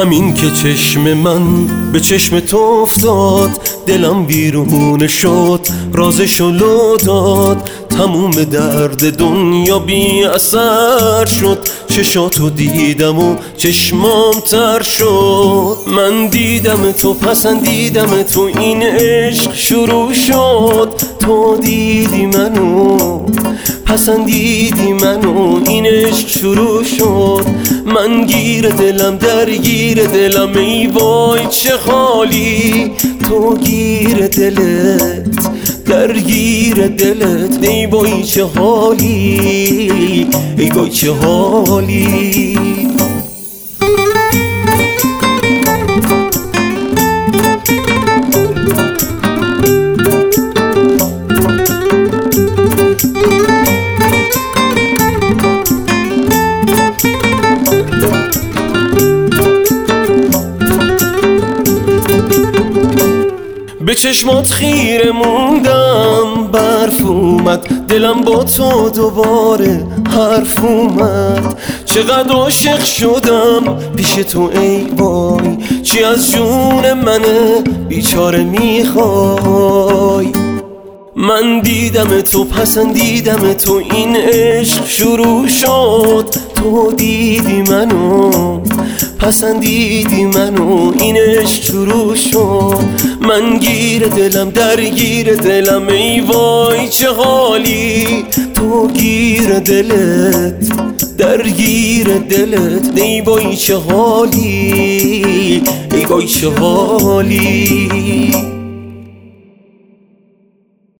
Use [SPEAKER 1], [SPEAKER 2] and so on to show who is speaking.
[SPEAKER 1] همین که چشم من به چشم تو افتاد، دلم بیرون شد، رازشو لو داد. تموم درد دنیا بی اثر شد، چشاتو دیدم و چشمام تر شد. من دیدم تو، پسندیدم تو، این عشق شروع شد. تو دیدی منو، پسندیدی منو، این عشق شروع شد. من گیر دلم، درگیر دلم، ای وای چه حالی. تو گیر دلت، درگیر دلت، ای وای چه حالی، ای وای چه حالی. به چشمات خیره موندم، برف اومد، دلم با تو دوباره حرف اومد. چقدر عاشق شدم پیش تو، ای وای چی از جون منه بیچاره میخوای. من دیدم تو، پسندیدم تو، این عشق شروع شد. تو دیدی منو، پسندیدی منو، این عشق شروع شد. من گیر دلم، درگیر دلم، ای وای چه حالی. تو گیر دلت، درگیر دلت، ای وای چه حالی، ای وای چه حالی.